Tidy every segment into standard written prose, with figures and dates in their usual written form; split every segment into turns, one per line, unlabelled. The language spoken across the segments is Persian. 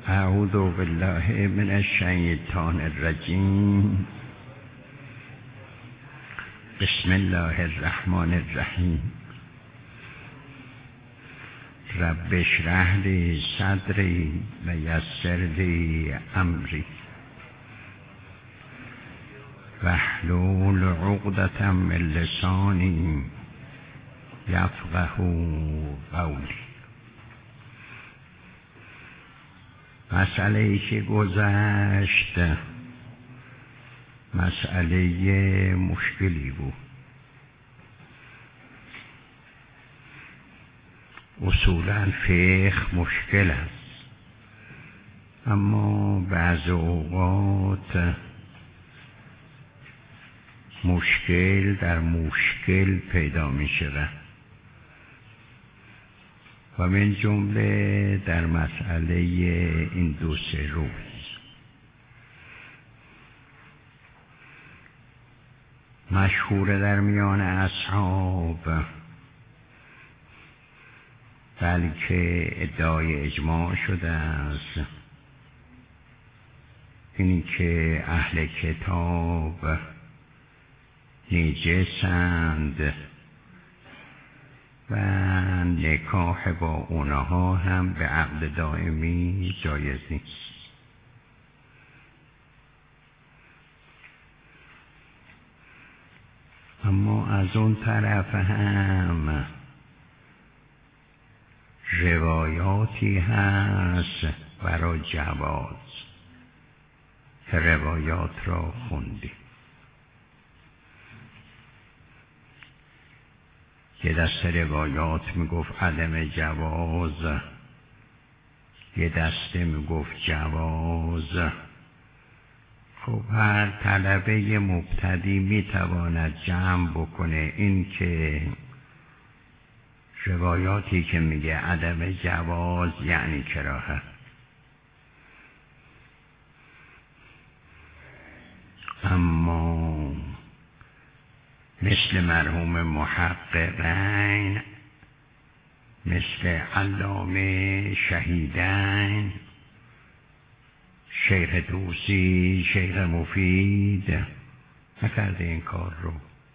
اعوذ بالله من الشیطان الرجیم. بسم الله الرحمن الرحیم. رب اشرح لی صدری و یسر لی امری واحلل عقدة من لسانی یفقهوا قولی. مسئله‌ای که گذشت مسئله مشکلی بود. اصولاً فقه مشکل است، اما بعض اوقات مشکل در مشکل پیدا می شود و من جمله در مسئله این 2-3 روز. مشهور در میان اصحاب، بلکه ادعای اجماع شده است، اینی که اهل کتاب نجسند و نکاح با اونها هم به عقد دائمی جایز نیست. اما از اون طرف هم روایاتی هست برای جواز که روایات را خوندیم. یه دسته روایات میگفت عدم جواز، یه دسته میگفت جواز. خب هر طلبه مبتدی میتواند جمع بکنه این که روایاتی که میگه عدم جواز یعنی کراهت، اما مثل مرحوم محققین، مثل علامه شهیدین، شیخ طوسی، شیخ مفید نکرده این کار رو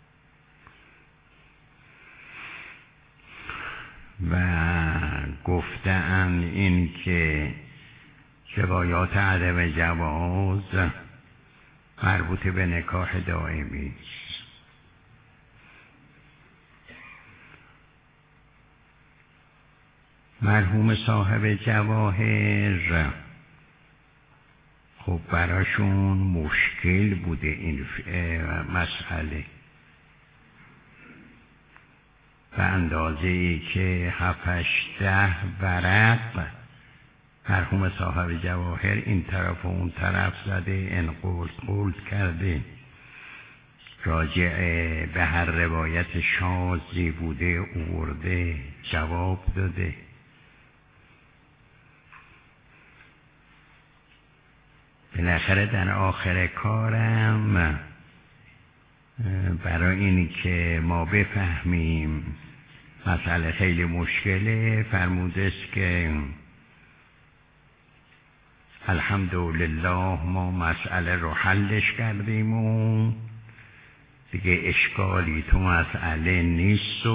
و گفتن این که روایات عدم جواز مربوط به نکاح دائمی است. مرحوم صاحب جواهر خب براشون مشکل بوده این مسئله، به اندازه‌ای که 7-8 ورق مرحوم صاحب جواهر این طرف و اون طرف زده، انقلت کرده، راجع به هر روایت شاذی بوده آورده، جواب داده. بالاخره در آخر کارم برای اینی که ما بفهمیم مسئله خیلی مشکله، فرموده است که الحمدلله ما مسئله رو حلش کردیم و دیگه اشکالی تو مسئله نیست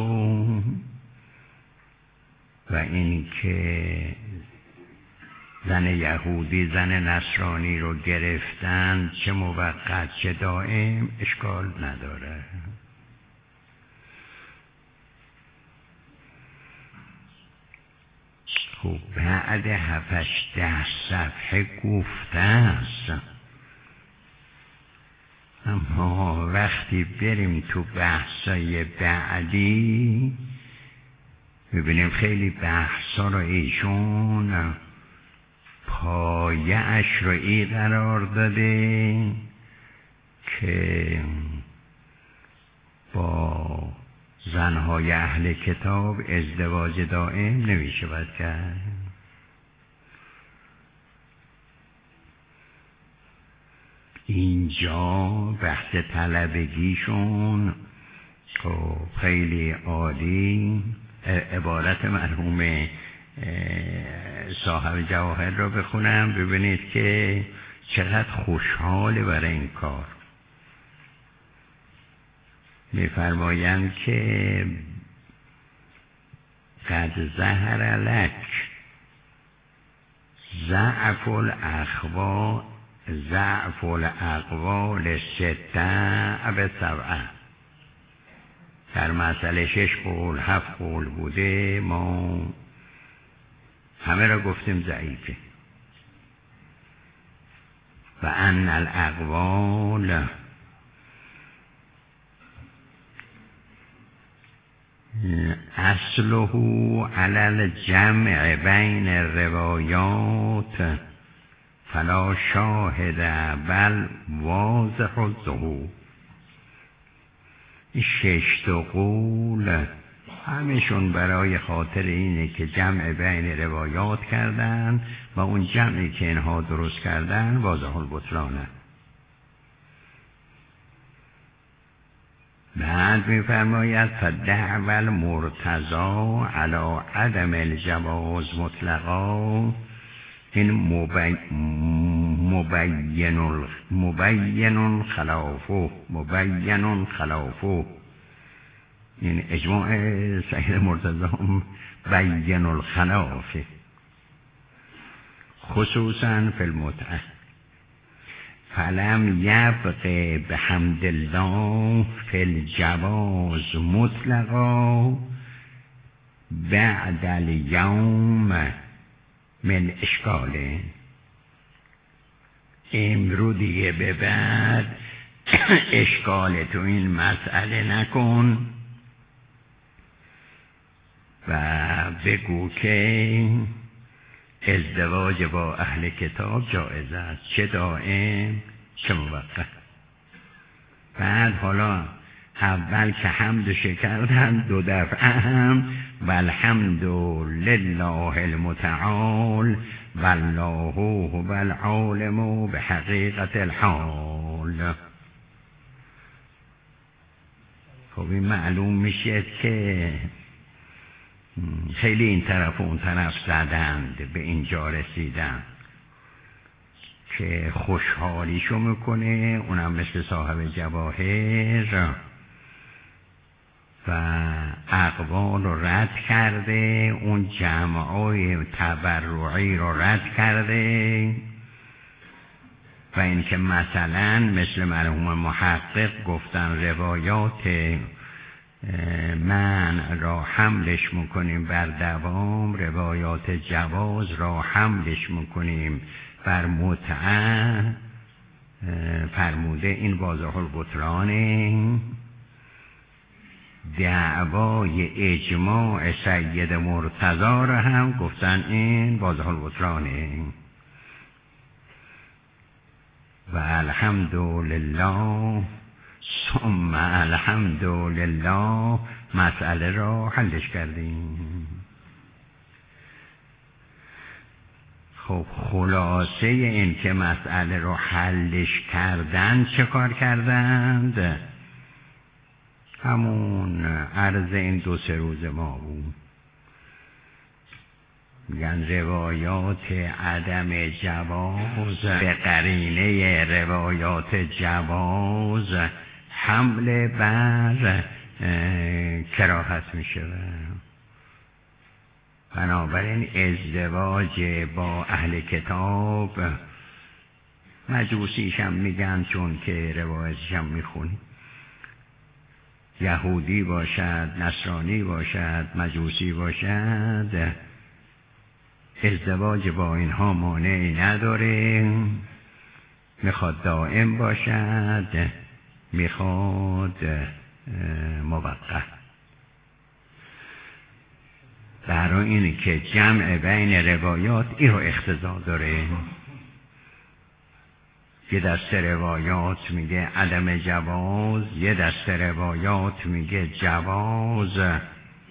و این که زن یهودی زن نصرانی رو گرفتن، چه موقت چه دائم اشکال نداره. خب بعد 7-8 صفحه گفته است، اما وقتی بریم تو بحثای بعدی میبینیم خیلی بحثا رو ایشون پایه اشرعی قرار داده که با زنهای اهل کتاب ازدواج دائم نمیشه باید کرد. اینجا بحث طلبگیشون خیلی عالی، عبارت مرحوم صاحب جواهر رو بخونم ببینید که چقدر خوشحاله برای این کار. می‌فرمایند که قد ظهر لک ضعف الاقوال سته و سبعه. در مسئله 6 قول 7 قول بوده، ما همه را گفتیم ضعیفه. و ان الاقوال اصله علی الجمع بین الروایات فلا شاهد بل واضح الظهور. این 6 قول همشون برای خاطر اینه که جمع بین روایات کردن و اون جمعی که اینها درست کردن واضح البطلانه. بعد می‌فرماید فدعوى المرتضی علی عدم الجواز مطلقا، این مبین خلافه، این اجماع سید مرتضی بین الخلاف خصوصا فی المتعه. فلم یبق بحمد الله فی الجواز مطلقا بعد الیوم من اشکاله. امرو دیگه به بعد اشکال تو این مسئله نکن و بگو که ازدواج با اهل کتاب جایز است، چه دائم چه موقت. بعد حالا اول که حمدش کردن 2 دفعه هم والحمد لله المتعال والله هو العالم بحقیقت الحال. خب این معلوم میشه که خیلی این طرف و اون طرف زدند، به اینجا رسیدن که خوشحالیشو میکنه، اونم مثل صاحب جواهر و اقوال رو رد کرده، اون جمعای تبرعی رو رد کرده. و اینکه مثلا مثل مرحوم محقق گفتن روایات من را حملش میکنیم بر دوام، روایات جواز را حملش میکنیم بر متعه، فرموده این واضح البطلانه. دعوای اجماع سید مرتضی را هم گفتن این واضح البطلانه. و الحمدلله ثم الحمدلله مسئله را حلش کردیم. خب خلاصه این که مسئله را حلش کردن چه کار کردند؟ همون عرض این 2-3 روز ما بود. میگن روایات عدم جواز به قرینه روایات جواز حمله بر کراهت میشه. بنابراین ازدواج با اهل کتاب، مجوسیش هم میگن چون که روایتش هم میخونی، یهودی باشد، نصرانی باشد، مجوسی باشد، ازدواج با اینها مانعی نداره. میخواد دائم باشد، میخواد موقت. برای اینه که جمع بین روایات این رو اقتضا داره. یه دسته روایات میگه عدم جواز، یه دسته روایات میگه جواز.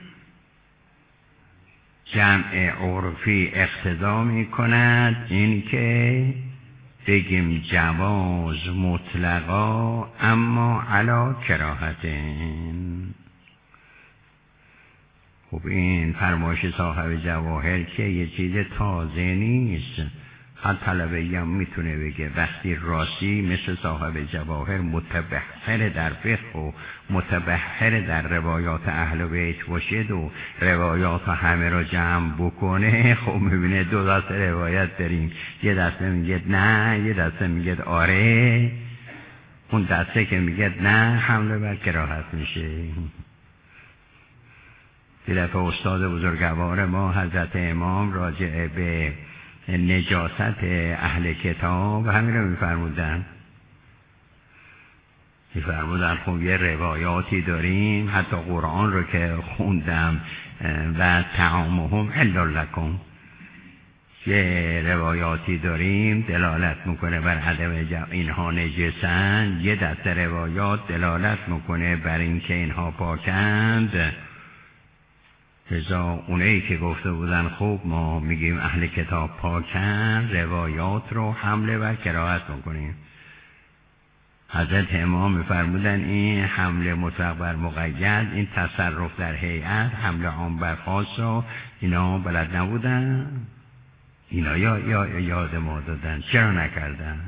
جمع عرفی اقتضا میکند این که بگیم جواز مطلقا اما علا کراهتن. خب این فرمایش صاحب جواهر که یه چیز تازه نیست. هر طلبه‌ای هم میتونه بگه وقتی راستی مثل صاحب جواهر متبحر در فقه و متبحر در روایات اهل بیت باشد و روایات همه را جمع بکنه، خب میبینه دو دسته روایت داریم، یه دسته میگه نه، یه دسته میگه آره. اون دسته که میگه نه حمله بر کراهت میشه. دیدفعه استاد بزرگوار ما حضرت امام راجع به نجاست اهل کتاب همین رو میفرمودن. خب یه روایاتی داریم، حتی قرآن رو که خوندم و طعامهم الا لکم، یه روایاتی داریم دلالت میکنه بر عدم اینها نجسن، یه دسته روایات دلالت میکنه بر اینکه اینها پاکند. لذا اونایی که گفته بودن خب ما میگیم اهل کتاب پاکن، روایات رو حمله و کراهت میکنیم. حضرت امام میفرمودن این حمله مطلق بر مقید، این تصرف در هیئت، حمله عام بر خاص رو اینا بلد نبودن، اینا یا یاد ما دادن، چرا نکردن؟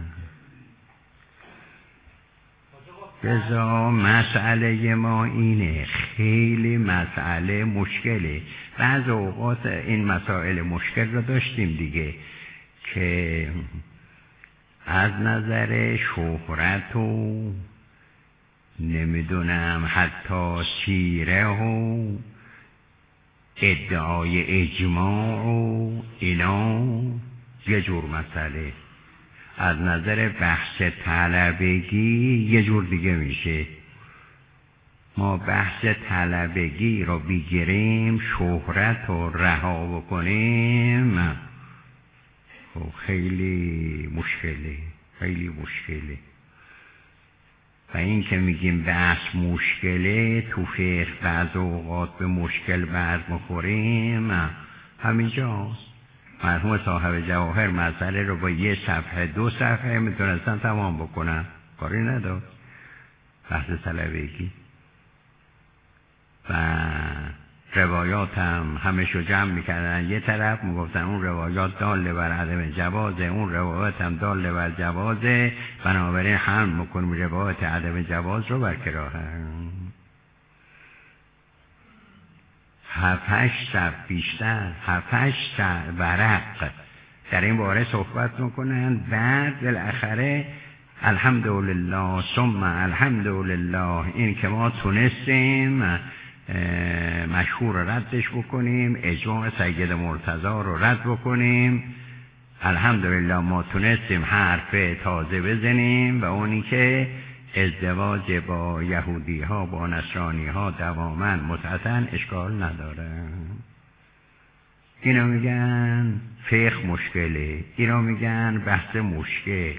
لذا مسئله ما اینه، خیلی مسئله مشکله. بعض اوقات این مسائل مشکل رو داشتیم دیگه که از نظر شهرت و نمیدونم حتی سیره و ادعای اجماع و اینا یه جور مسئله، از نظر بحث طلبگی یه جور دیگه میشه. ما بحث طلبگی رو بگیریم، شهرت رو رها بکنیم، خب خیلی مشکله. و این که میگیم بحث مشکله، تو فقه بعض اوقات به مشکل برمیخوریم، همینجاست. مرحوم صاحب جواهر مسئله رو با یه صفحه 2 صفحه میتونستن تمام بکنن، کاری نداشت. بحث طلبگی و روایات هم همشو جمع میکردن یه طرف، میگفتن اون روایات داله بر عدم جوازه، اون روایات هم داله بر جوازه، بنابراین حمل میکنیم روایات عدم جواز رو بر کراهت. 7-8 صفحه بیشتر، 7-8 ورق در این باره صحبت میکنن. بعد بالاخره الحمدلله ثم الحمدلله، این که ما تونستیم مشهور رو ردش بکنیم، اجماع سید مرتضی رو رد بکنیم، الحمدلله ما تونستیم حرف تازه بزنیم و اونی که ازدواج با یهودی ها با نصرانی ها دواما متعتن اشکال نداره. اینا میگن فقه مشکله، اینا میگن بحث مشکل،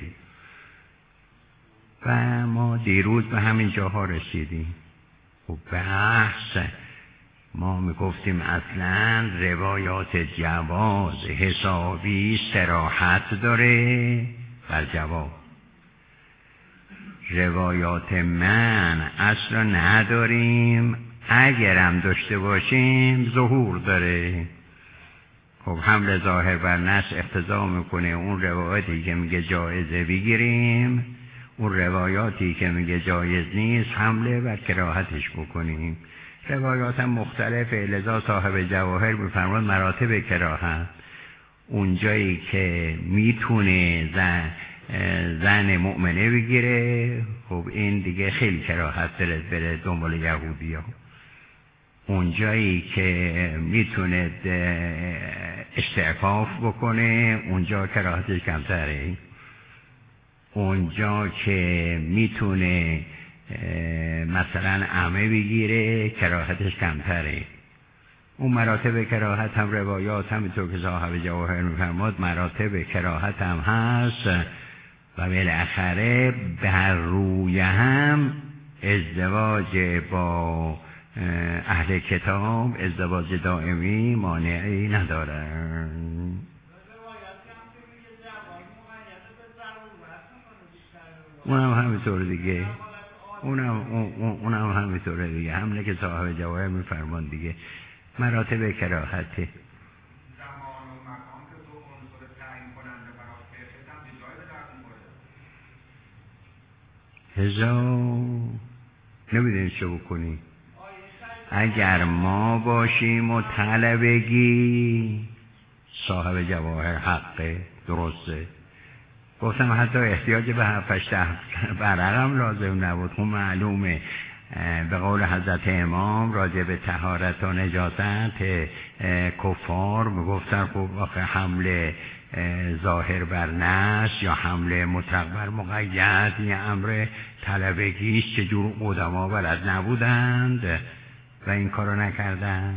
و ما دیروز به همین جاها رسیدیم. و بحث ما میگفتیم اصلا روایات جواز حسابی صراحت داره بر جواز، روایات من اصلا نداریم، اگرم داشته باشیم ظهور داره. خب حمل ظاهر بر نص اقتضا میکنه اون روایاتی که میگه جایزه بگیریم، اون روایاتی که میگه جایز نیست حمله بر کراهتش بکنیم. روایات هم مختلفه، لذا صاحب جواهر میفرماد مراتب کراهت، اونجایی که میتونه زن مؤمنه بگیره، خب این دیگه خیلی کراهت داره بره دنبال یهودی ها. اونجایی که میتونه استعفاف بکنه، اونجا کراهتش کمتره. اونجا که میتونه مثلا عمه بگیره، کراهتش کمتره. اون مراتب کراهت هم روایات همینطور که صاحب جواهر میفرماد مراتب کراهت هم هست، و بالاخره بر روی هم ازدواج با اهل کتاب ازدواج دائمی مانعی نداره. اونم همینطور دیگه، اونم همینطوره دیگه، همونه که صاحب جواهر میفرمان دیگه. مراتب کراهته.
زمان و مکان که تو عنصر تعیین کننده برای فقهت هم به جای به درد
می‌خوره. نمیدونی چه بکنی. اگر ما باشیم و طلبگی، صاحب جواهر حقه، درسته. گفتم حتی احتیاج به 7-8 برقم لازم نبود. خب معلومه به قول حضرت امام راجع به طهارت و نجاست کفار میگفتن خب آخه حمله ظاهر بر نص یا حمله مطلق بر مقید یه امر طلبگیست، چجور قدما بلد نبودند و این کارو نکردن.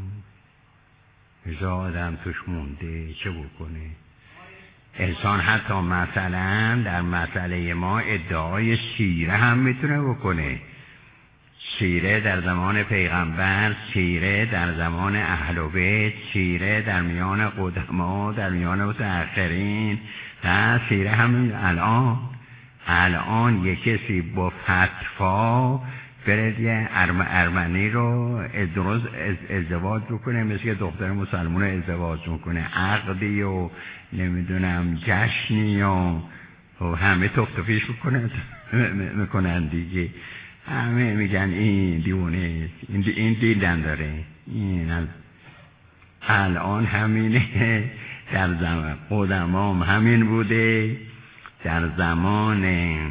هزار آدم توش مونده، چه بکنه؟ انسان حتی مثلا در مسئله ما ادعای سیره هم میتونه بکنه. سیره در زمان پیغمبر، سیره در زمان اهل بیت، سیره در میان قدما، در میان متأخرین، و سیره همین الان یک کسی با فتوا برد یه ارمنی رو ازدواج بکنه، مثل که دختر مسلمان ازدواج میکنه، عقدی و نمیدونم جشنی و همه تفتفیش میکنن دیگه. همه میگن این دیونه، این دیدن داره. این الان همینه، در زمان قدمام همین بوده، در زمان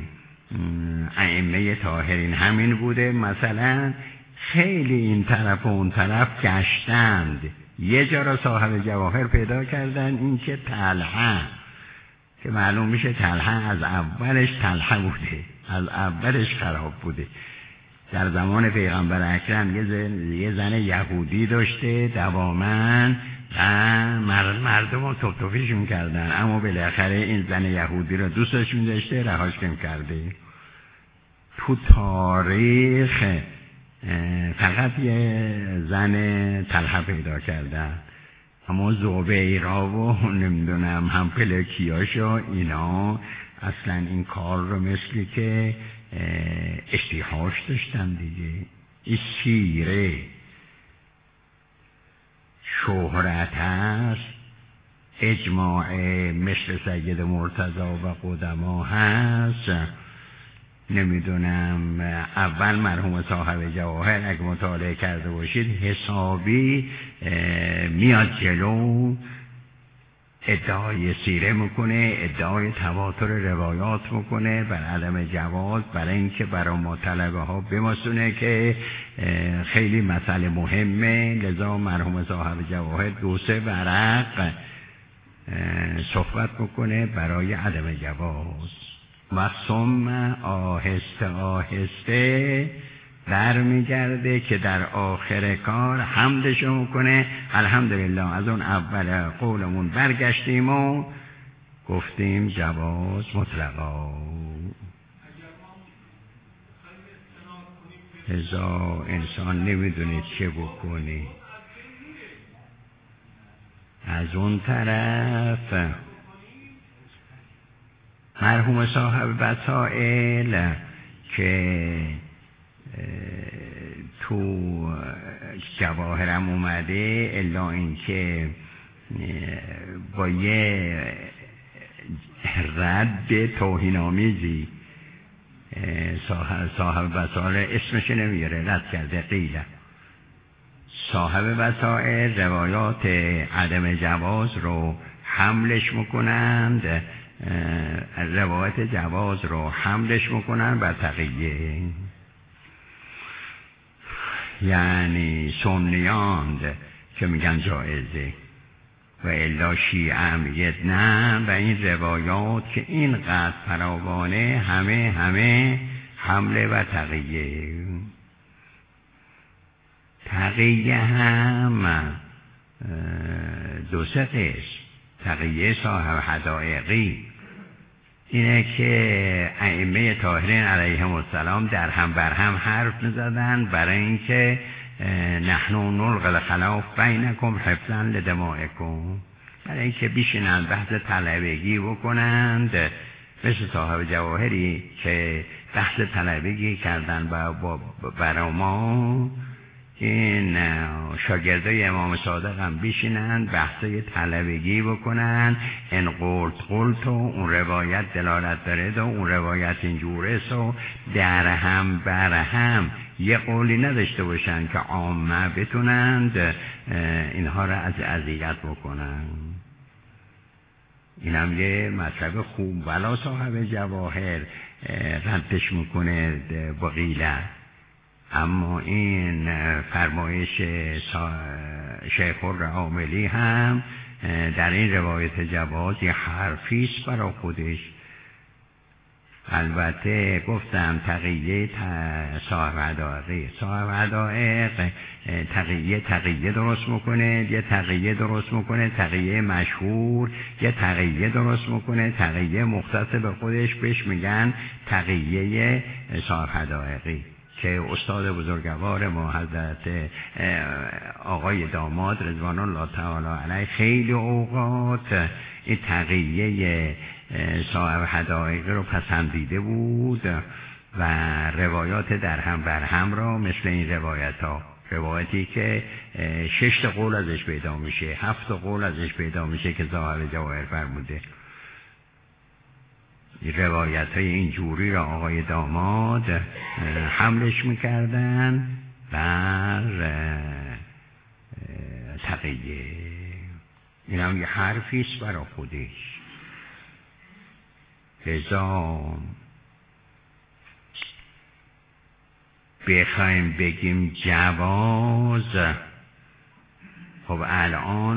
ائمه طاهرین همین بوده. مثلا خیلی این طرف و اون طرف گشتند، یه جا را صاحب جواهر پیدا کردن، این که طلحه، که معلوم میشه طلحه از اولش طلحه بوده، از اولش خراب بوده. در زمان پیغمبر اکرم یه زن یهودی داشته دوامن و مردم رو تفتفیش میکردن، اما بالاخره این زن یهودی رو دوستش میداشته، رهاش کرده. تو تاریخ فقط یه زن طلحه پیدا کردن، اما زبیرا و نمیدونم هم پلکیاشا اینا اصلا این کار رو مثلی که اشتیهاش داشتن دیگه. این سیره شهرت هست، اجماع مثل سید مرتضی و قدما هست. نمیدونم اول مرحوم صاحب جواهر اگه مطالعه کرده باشید حسابی میاد جلو، ادعای سیره میکنه، ادعای تواتر روایات میکنه بر عدم جواز، برای اینکه برای ما طلبه ها بماسونه که خیلی مسئله مهمه. لذا مرحوم صاحب جواهر 2-3 ورق صحبت میکنه برای عدم جواز و ثم آهسته آهسته برمیگرده که در آخر کار حمدشو میکنه. الحمدلله از اون اول قولمون برگشتیم و گفتیم جواز مطلقا. ازا انسان نمیدونه چه بکنه. از اون طرف مرحوم صاحب وسائل که تو جواهرم اومده، الا اینکه با یه رد توهین‌آمیزی صاحب وسائل اسمش نمیاره، رد کرده. قیله صاحب وسائل روایات عدم جواز رو حملش میکنند، روایت جواز رو حملش میکنن بر تقیه، یعنی سنیاند که میگن جایزه و الا شیعه میگه نه، و این روایات که اینقدر فراوانه همه حمله و تقیه. تقیه هم 2-3 قسم. تقیه صاحب حدائقی اینه که ائمه طاهرین علیهم السلام در هم بر هم حرف می‌زدن برای اینکه نحن نلقی الخلاف بینکم حفظا لدمائکم، برای اینکه بیشینن بحث طلبگی بکنند، مثل صاحب جواهری که بحث طلبگی کردن برای ما، این شاگردای امام صادق هم بشینن بحثای طلبگی بکنن، این قلت و اون روایت دلالت داره و اون روایت اینجوره و در هم بر هم یه قولی نداشته باشن که عامه بتونند اینها را از اذیت بکنن. این هم یه مطلب خوب. ولا صاحب جواهر ردش میکنه با غیلت، اما این فرمایش شیخ العاملی هم در این روایت جواز یه حرفیست برای خودش. البته گفتم تقیه صاحب حدائق تقیه درست میکنه، یه تقیه درست میکنه تقیه مشهور، یه تقیه درست میکنه تقیه مختص به خودش، بهش میگن تقیه صاحب حدائقی که استاد بزرگوار ما حضرت آقای داماد رضوان الله تعالی علیه خیلی اوقات این تقیه صاحب حدائق رو پسندیده بود و روایات در هم بر هم را مثل این روایتی که 6 قول ازش پیدا میشه، 7 قول ازش پیدا میشه که صاحب جواهر فرموده، روایت های اینجوری را آقای داماد حملش میکردن بر تقیه. این هم یه حرفیست برای خودش. لذا بخوایم بگیم جواز، خب الان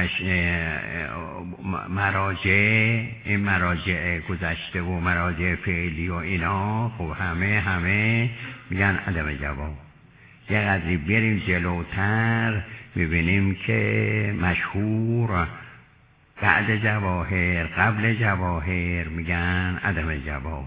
مراجع گذشته و مراجع فعلی و اینا خب همه میگن عدم جواز. یه قدری بریم جلوتر ببینیم که مشهور بعد جواهر قبل جواهر میگن عدم جواز.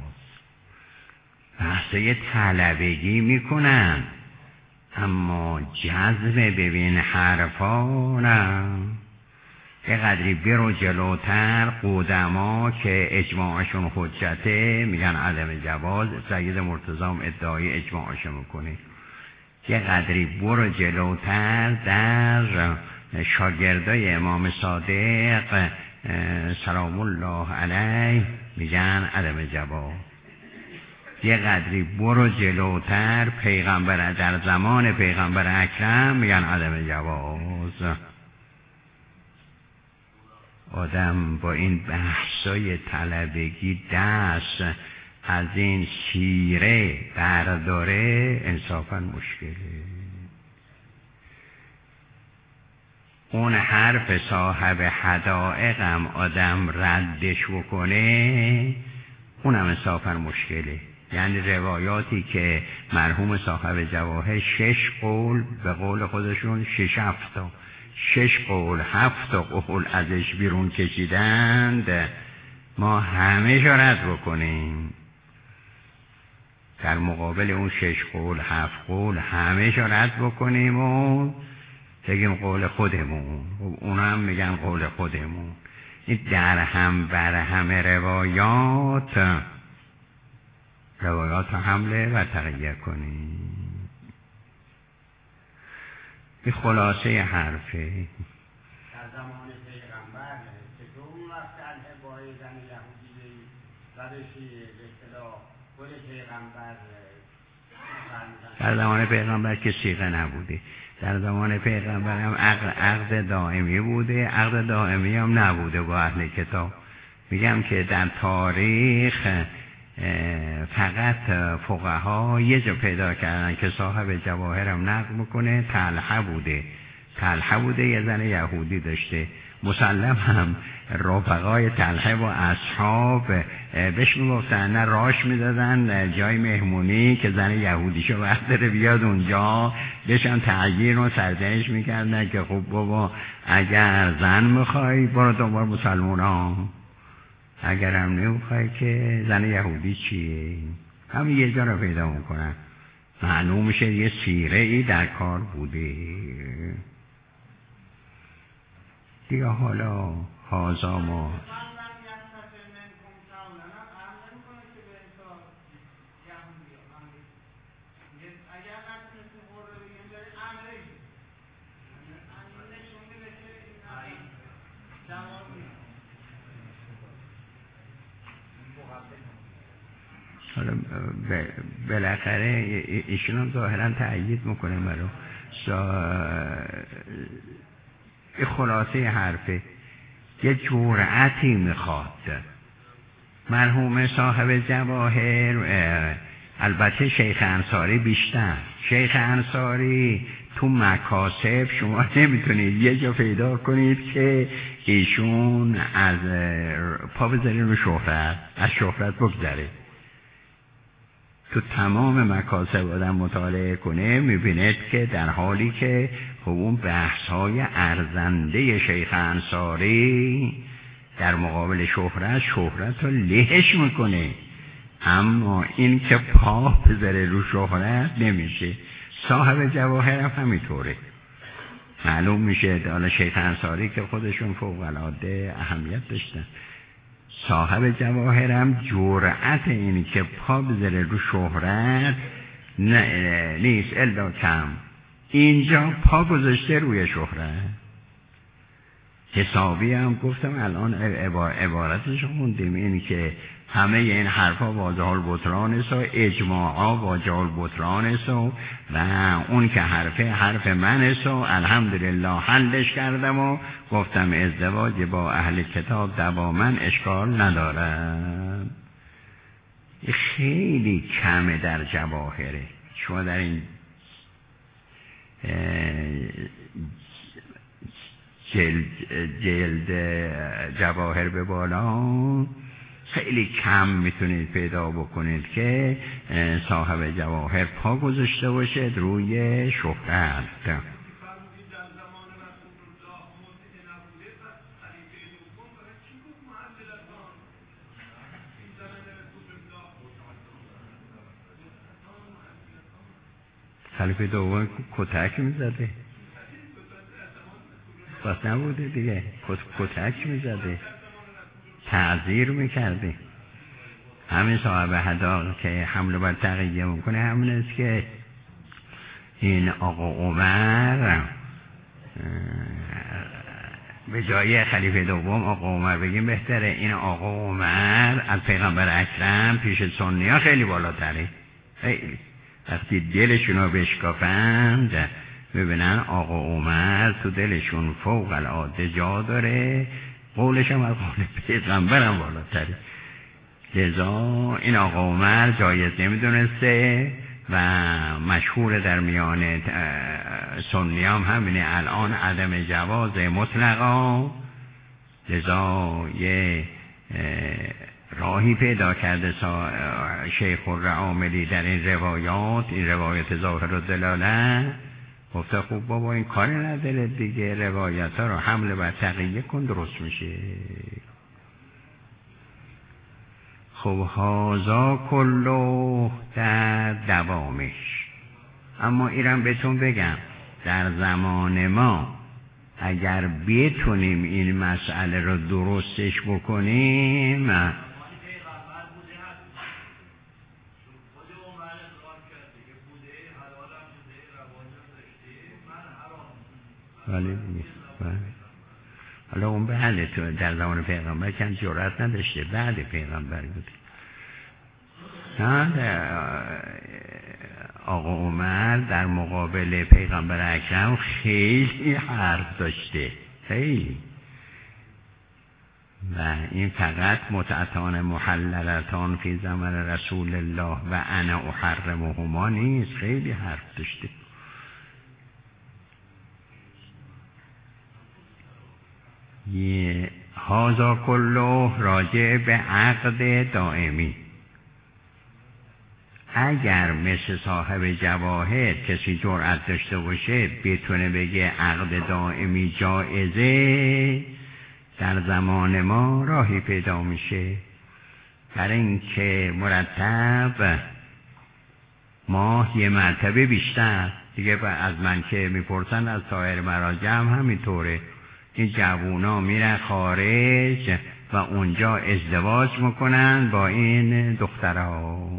بحثه طلبگی میکنن اما جذب ببین حرفا نه. یه قدری برو جلوتر قدما که اجماعشون حجته میگن عدم جواز. سید مرتضام ادعای اجماعشون میکنه. یه قدری برو جلوتر در شاگردای امام صادق سلام الله علیه میگن عدم جواز. یه قدری برو جلوتر پیغمبر در زمان پیغمبر اکرم میگن عدم جواز. آدم با این بحثای طلبگی دست از این سیره برداره انصافا مشکله. اون حرف صاحب حدائق هم آدم ردش بکنه اونم انصافا مشکله. یعنی روایاتی که مرحوم صاحب جواهر 6 قول به قول خودشون 6 قول 7 قول ازش بیرون کشیدند، ما همه شو رد بکنیم در مقابل اون 6 قول 7 قول همه شو رد بکنیم و بگیم قول خودمون. اونا هم میگن قول خودمون. این در هم بر همه روایات حمله و تغییر کنیم. این خلاصه حرفه.
در زمان پیغمبر که تو اون وقت الهبای زن یهودی زدشی به اصطلاح خود پیغمبر
در زمان پیغمبر که صیغه نبوده. در زمان پیغمبر هم عقد دائمی بوده، عقد دائمی هم نبوده با اهل کتاب. میگم که در تاریخ فقط فقها یه جا پیدا کردن که صاحب جواهر هم نقل میکنه طلحه بوده یه زن یهودی داشته. مسلم هم رفقای طلحه و اصحاب بهش میگفتن نه راش میدادن جای مهمونی که زن یهودیشو برداره بیاد اونجا، بهشم تعیین و سرزنش میکردن که خب بابا اگر زن میخوای برو دنبال مسلمونا، اگر هم نمیخوای که زن یهودی چیه. همین یه جا رو پیدا میکنن. معلوم میشه یه سیره ای در کار بوده دیگه. حالا هازا ما حالا بالاخره ایشون هم ظاهرا تأیید میکنه مرا. خلاصه حرفه یه جرأتی میخواد. مرحوم صاحب جواهر، البته شیخ انصاری بیشتر. شیخ انصاری تو مکاسب شما نمیتونید یه جا پیدا کنید که ایشون از پا بذارین رو شهرت، از شهرت بگذره. تو تمام مکاسب آدم مطالعه کنه میبیند که در حالی که خب اون بحث‌های ارزنده شیخ انصاری در مقابل شهرت رو لهش میکنه، اما این که پا بذاره رو شهرت نمیشه. صاحب جواهر هم همینطوره. معلوم میشه حالا شیخ انصاری که خودشون فوق العاده اهمیت داشتن، صاحب جواهر هم جرأت اینی که پا بذاره رو شهرت نیست الا کم. اینجا پا گذاشته روی شهرت. حسابی هم گفتم الان عبارتش خوندیم، اینی که همه این حرفا واجه البطران است و اجماعا واجه البطران است و اون که حرف من است و الحمدلله حلش کردم و گفتم ازدواج با اهل کتاب دواما اشکال ندارد. خیلی کمه در جواهره. شما در این جلد جواهر به بالا خیلی کم میتونید پیدا بکنید که صاحب جواهر پا گذاشته باشد روی شهرت. خلیفه دوم کتک میزده، بس نبوده دیگه، کتک میزده، تعذیر میکرده. همین صاحب هدا که حمله بر تقیه میکنه همین است که این آقا عمر به جای خلیفه دوم آقا عمر بگیم بهتره. این آقا عمر از پیغمبر اکرم پیش سنی ها خیلی بالاتره. خیلی وقتی دلشون رو بشکافند ببینن آقا عمر تو دلشون فوق العاده جا داره، قولش هم از قول پیغمبرم بالاتره. لذا این آقا عمر جایز نمیدونسته و مشهور در میان سنی هم همینه الان عدم جواز مطلقا. لذا یه راهی پیدا کرده شیخ الرعاملی در این روایات، این روایت ظاهر الدلاله، گفته خوب بابا این کاری نداره دیگه، روایت ها رو حمله بر تقیه کن درست میشه. خب هازا کلو در دوامش. اما ایرم بهتون بگم در زمان ما اگر بتونیم این مسئله رو درستش بکنیم ولی حالا اون بله تو در زمان پیغمبر کم جرأت نداشته، بعد پیغمبر بود. آقا عمر در مقابل پیغمبر اکرم خیلی حرف داشته، خیلی. و این فقط متعتان محللتان فی زمان رسول الله و انا احرمهما نیست، خیلی حرف داشته. هازا کلو راجع به عقد دائمی. اگر مثل صاحب جواهر کسی جرأت داشته باشه بتونه بگه عقد دائمی جائزه، در زمان ما راهی پیدا میشه. برای اینکه مرتب ماه یه مرتبه بیشتر دیگه از من که میپرسن از سایر مراجع هم همینطوره. این جوونا میرن خارج و اونجا ازدواج میکنن با این دخترها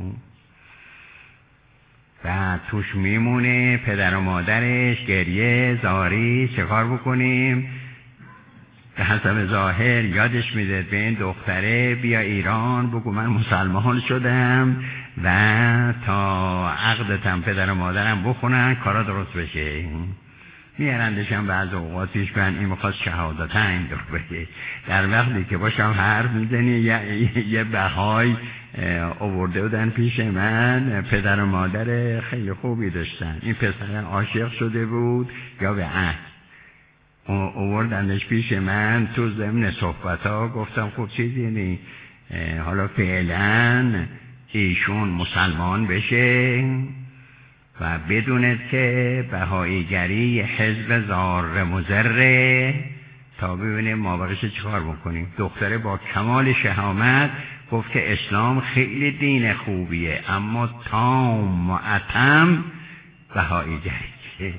و توش میمونه پدر و مادرش، گریه زاری، چه کار بکنیم؟ به حسب ظاهر یادش میده به این دختره بیا ایران بگو من مسلمان شدم و تا عقدتم پدر و مادرم بخونن کارا درست بشه. میارندش هم بعض اوقات پیش کن این میخواست شهادتین دو بگه، در وقتی که باشم حرف میزنی یه بهای آورده بودن پیش من، پدر و مادر خیلی خوبی داشتن، این پسر عاشق شده بود یا به عهد، آوردنش پیش من تو ضمن صحبت ها گفتم خب چیزی نی حالا فعلا ایشون مسلمان بشه و بدوند که بهاییگری حزب زار مضره تا ببینیم ما بقیش چیکار بکنیم. دختره با کمال شهامت گفت که اسلام خیلی دین خوبیه اما تام و اتم بهاییگری.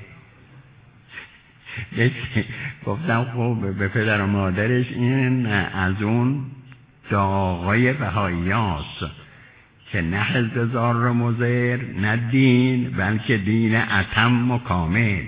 گفتم خب به پدر و مادرش این از اون داغای بهاییاست که نه حزب زار مضر نه دین بلکه دین اتم و کامل.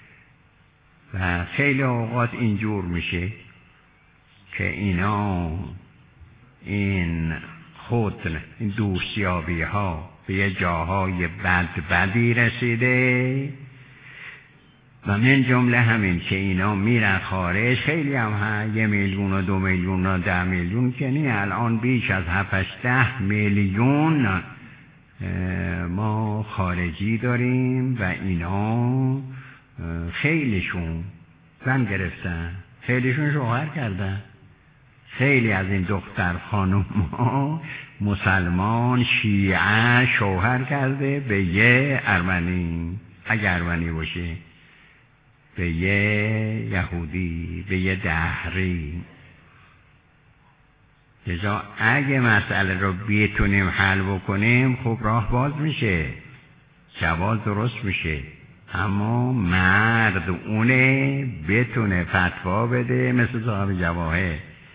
و خیلی اوقات اینجور میشه که اینا این خود این دوستیابی ها به یه جاهای بدی رسیده و من جمله همین که اینا میرن خارج. خیلی هم 1 میلیون و 2 میلیون و 10 میلیون که نه، الان بیش از 7-10 میلیون ما خارجی داریم و اینا خیلیشون زن گرفتن، خیلیشون شوهر کردن. خیلی از این دختر خانم ها مسلمان شیعه شوهر کرده به یه ارمنی، اگه ارمنی باشه، به یه یهودی، به یه دهری. لذا اگه مسئله رو بتونیم حل بکنیم خب راه باز میشه، جواز درست میشه. اما مرد اونه بتونه فتوا بده مثل صاحب جواهر،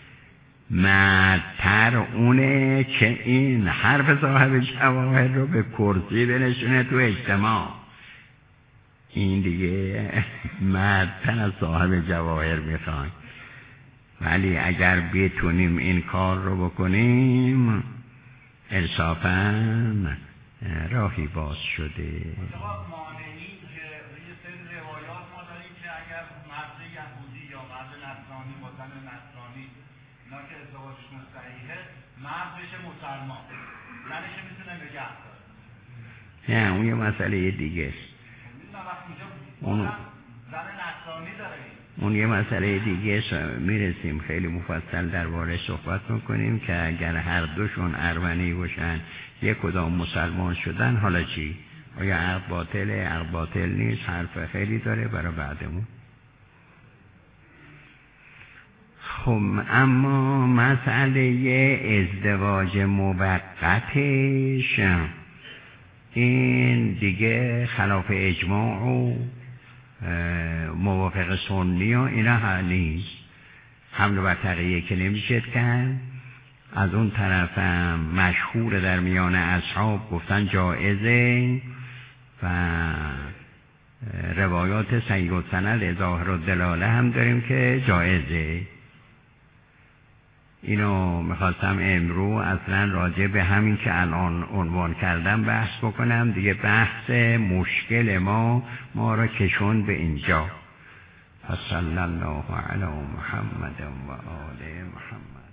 مردتر اونه که این حرف صاحب جواهر رو به کرسی بنشونه تو اجتماع. این دیگه مردتر از صاحب جواهر میخوان. ولی اگر بتونیم این کار رو بکنیم انصافاً راهی باز شده.
مانعی که یه سری روایات ما داریم که اگر مرد یهودی یا مرد نصرانی با زن نصرانی اینا که ازدواجشون صحیحه مرد بشه مسلمان، زنش میتونه نگه داره.
نه اون یه مسئله دیگه است. اون
زن نصرانی داره،
اون یه مسئله دیگه است. میرسیم خیلی مفصل درباره صحبت میکنیم که اگر هر دوشون ارمنی باشن یک کدام مسلمان شدن حالا چی؟ آیا عقد باطله؟ عقد باطل نیست؟ حرف خیلی داره برای بعدمون. خب اما مسئله ازدواج موقتش این دیگه خلاف اجماع و موافق سنی و اینا ها نیست. حمل بر تقیه که نمیشه کرد. از اون طرف مشهور در میان اصحاب گفتن جائزه و روایات صحیح السند ظاهر الدلاله هم داریم که جائزه. اینو میخواستم امرو اصلا راجع به همین که الان عنوان کردم بحث بکنم دیگه. بحث مشکل ما را کشون به اینجا. صلی الله علی محمد و آل محمد.